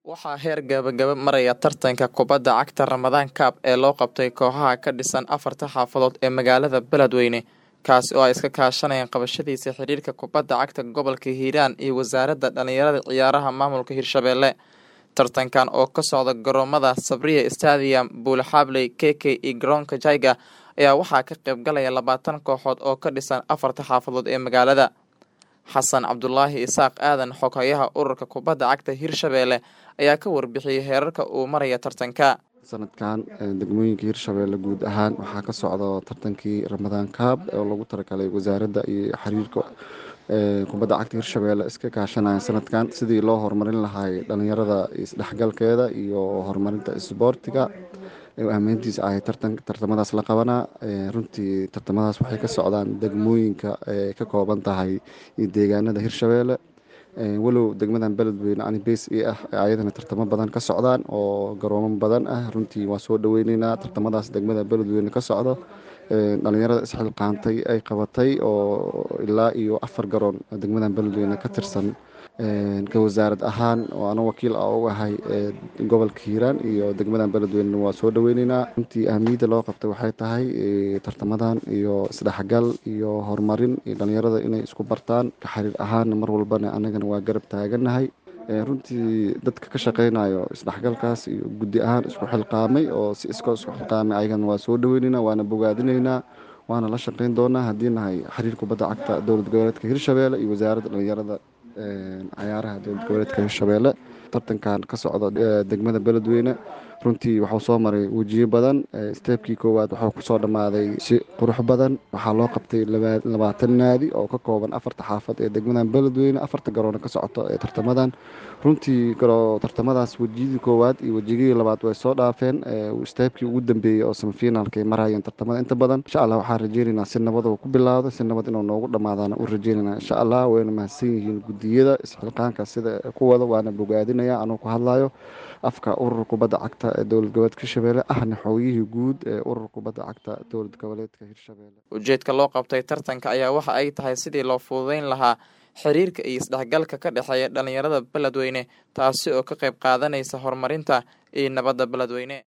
Waxaa heer gabagaba maraya tartanka kubadda cagta Ramadan Cup ee loo qabtay kooxaha ka dhisan afarta xaafadood ee magaalada Beledweyne, kaasi oo ay iska kaashanayaan qabashadiisa xiriirka kubadda cagta gobolka Hiiraan iyo wasaaradda dhalinyarada ciyaaraha maamulka Hirshabelle. Tartankan oo ka socda garoomada Sabriya Stadium, Buulaxabley, KK iyo garoonka Jayga ayaa waxaa ka qayb galaya 20 kooxood oo ka dhisan afarta xaafadood ee magaalada. Xasan Cabdulaahi Isaaq Aadan, xoghayaha ururka kubadda cagta Hirshabelle, ayaa ka warbixiyay heerarka uu maraya tartanka. sanadkan degmooyinka Hirshabelle guud ahaan waxaa ka socda tartankii Ramadan Cup oo lagu talagalay wasaaradda iyo xiriirka kubadda cagta Hirshabelle iska kaashanaya sanadkan sidii loo horumarin lahaa dhalinyarada isdhexgalkeeda iyo horumarinta isboortiga. Ahmeentiisa ay tartamadaas la qabanaa runtii tartamadaas waxay ka socdaan degmooyinka ka kooban tahay deegaanada Hirshabelle. walow degmadan Beledweyne ani base ah ayadana tartamo badan ka socdaan oo garoomo badan ah. runtii waa soo dhaweynaynaa tartamadaas degmada Beledweyne ka socdo. dhalinyarada isxilqaantay ay qabatay oo ilaa iyo 4 garoon degmadan Beledweyne ka tirsan ka wasaarad ahaan oo aan wakiil u ahay gobolka Hiiraan iyo degmadan Beledweyne waa soo dhaweynaynaa. runtii ahmiyada loo qabtay waxay tahay tartamadan iyo isdhexgal iyo horumarin dhalinyarada inay isku bartaan ka xiriir ahaan mar walbana anagana waa garab taaganahay. runtii dadka ka shaqeynayo isdhexgalkaas iyo guddi ahaan isku xilqaamay oo si isku xilqaamay ayagana waa soo dhaweynaynaa waana bogaadinaynaa waana la shaqeyn doonaa haddii nahay xiriir kubadda cagta dowlad goboleedka Hirshabelle iyo wasaaradda dhalinyarada ciyaaraha dowlad goboleedka Hirshabelle. tartankan ka socda degmada Beledweyne runtii waxuu soo maray wajiyo badan. steepkii koowaad wuxuu ku soo dhamaaday si qurux badan. waxaa loo qabtay 20 naadi oo ka kooban afarta xaafad ee degmadan Beledweyne, afarta garoon ka socoto ee tartamadan. runtii tartamadaas wajiyadii koowaad iyo wajigii labaad way soo dhaafeen. steepkii ugu dambeeyay oo semifinalka ay marayeen tartamada inta badan. insha Allah waxaan rajeynaynaa si nabad uu ku bilaawdo si nabad inuu noogu dhamaadana u rajeynaynaa insha Allah. wayna mahadsan yihiin gudiyada isxilqaanka sida ku wada waana bogaadinaya anoo ku hadlayo afka ururka kubadda cagta ee dowlad goboleedka Hirshabelle ahna xoogihii guud ee ururka kubadda cagta dowlad goboleedka Hirshabelle. Ujeedka loo qabtay tartanka ayaa waxa ay tahay sidii loo fududeyn lahaa xiriirka iyo isdhexgalka ka dhexeeya dhalinyarada Beledweyne, taasi oo ka qayb qaadanaysa horumarinta iyo nabadda Beledweyne.